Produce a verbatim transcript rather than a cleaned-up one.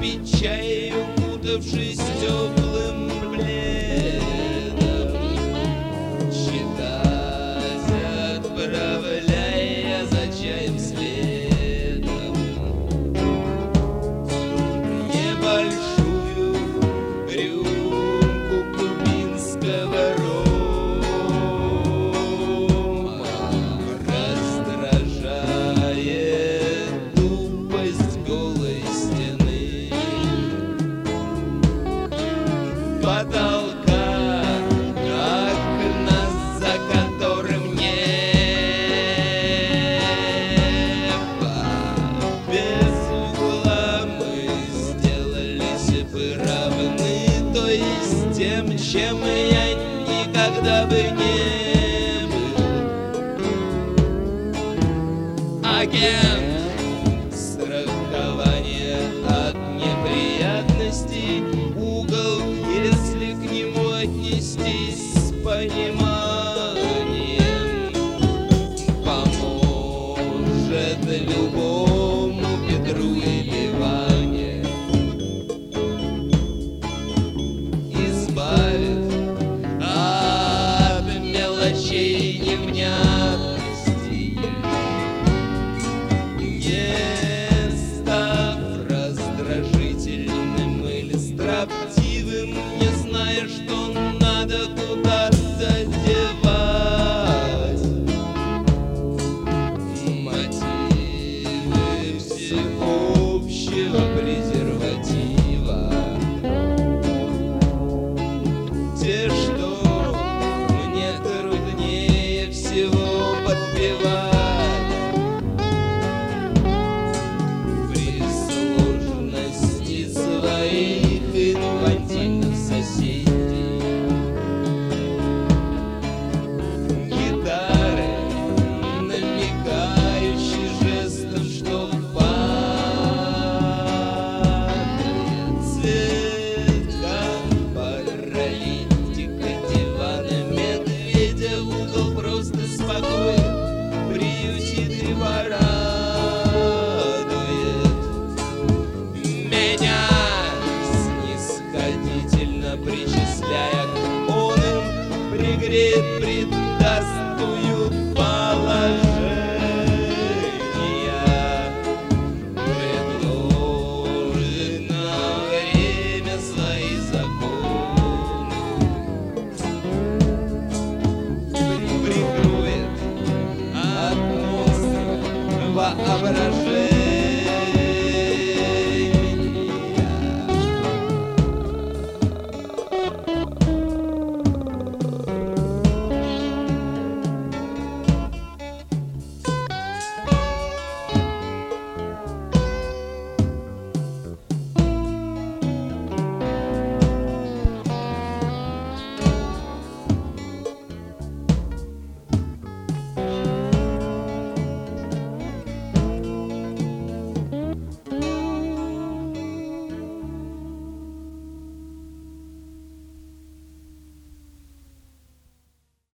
пить чай, укутавшись теплым пледом, читать, отправляя за чаем следом небольшую рюмку кубинского рома. Раздражает тупость голой стены, потолка, окна, за которым небо. Без угла мы сделались бы равны, то есть тем, чем я никогда бы не был. Агент страхования от неприятностей, угол, если к нему отнестись с пониманием, поможет любому Петру или Ване, избавит от мелочей невнятностей, не став раздражительным или строптивым, не зная, что надо куда-то девать мотивы всеобщего презерватива, те, что мне труднее всего подпевать при сложности своих инфантильных соседей. Гитары, намекающие жестом, что падает цветка, паралитика, дивана, медведя, угол просто спокоен, приютит и порадует меня, снисходительно причисляя к оным, пригреет, придаст тую